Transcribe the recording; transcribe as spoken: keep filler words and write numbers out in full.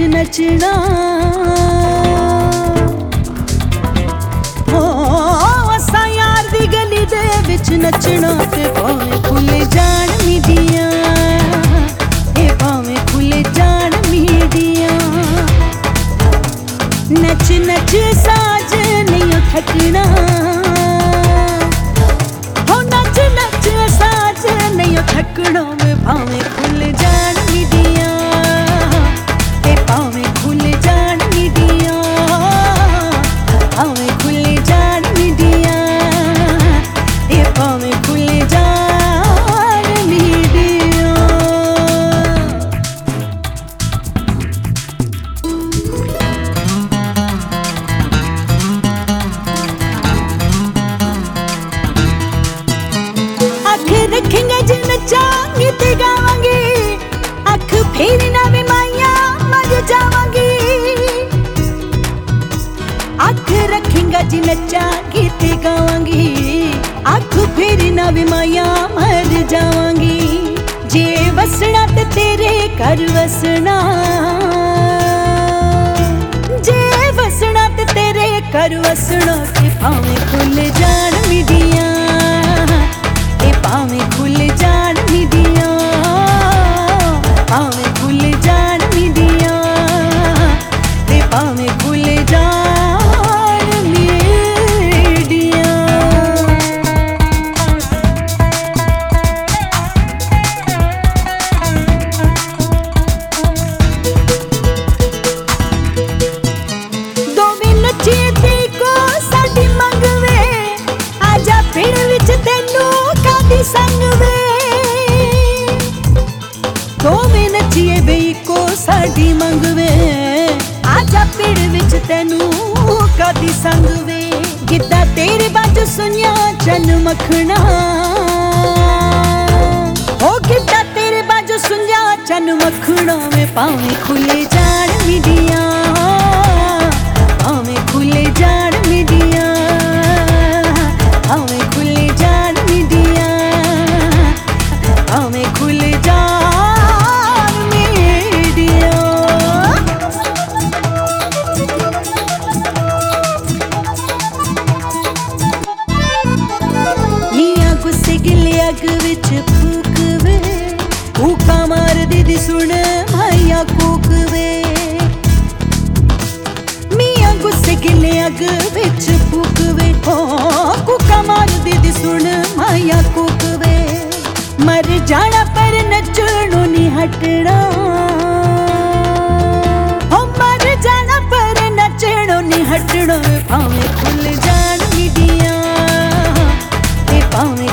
नचना हो असा यार दी गली दे विच नचना ते भावें खुल जान मीडिया ए भावें खुल जान मीडिया नच नच साज नहीं थकना हो नच नच साज नहीं थकना में भावें खुल जान मीडिया ए भावें खुल जान मीडिया भावें खुल जान मीडिया ए भावें खुल जान मीडिया अख रखेंगे जिन चांगी ते गावांगी अख फेरी ना भी माया मर जावांगी अख रखेंगे जिन चांगी ते गावांगी अख फेरी ना भी माया मर जावांगी जे वसना ते तेरे घर वसना जे वसना ते तेरे घर वसना ते भावें खुल जान मीडिया भावें खुल जान मीडिया भावें खुल जान मीडिया ते भावें खुल जान मीडिया दोवें नचे ते को साडी मंगवे आजा पिंड विच तैनू संग वे दोवें नचिए बई को साडी मंगवे आजा पिंड विच तैनू कादी संग वे गिद्दा तेरे बाजू सुनिया चन मखना ओ गिद्दा तेरे बाजू सुनिया चन मखना में भावें खुले जान मीडिया भावें खुले जान मीडिया भावें खुले जान मीडिया भावें खुल जान मीडिया मियां गुस्से गिले अग विच फूक वे फूका मार दीदी सुन माया कूक वे मियां गुस्से गिले अग विच फूक वे हो कूका मार दीदी सुन माया कूक वे मर जाना पर नचणों नहीं हटना हो मर जाना पर नचणों नहीं हटना भावें खुल जान मीडिया ते भावें